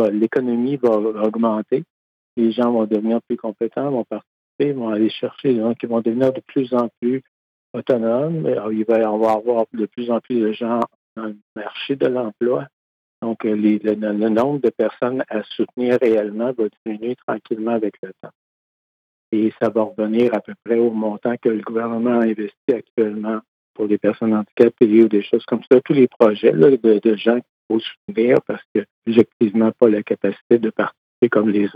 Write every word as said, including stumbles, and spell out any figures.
l'économie va augmenter, les gens vont devenir plus compétents, vont participer, vont aller chercher des gens qui vont devenir de plus en plus autonomes. Alors, il va y avoir de plus en plus de gens dans le marché de l'emploi. Donc, les, le, le nombre de personnes à soutenir réellement va diminuer tranquillement avec le temps. Et ça va revenir à peu près au montant que le gouvernement investit actuellement pour les personnes handicapées ou des choses comme ça. Tous les projets là, de, de gens qu'il faut soutenir parce que, objectivement, pas la capacité de participer comme les autres.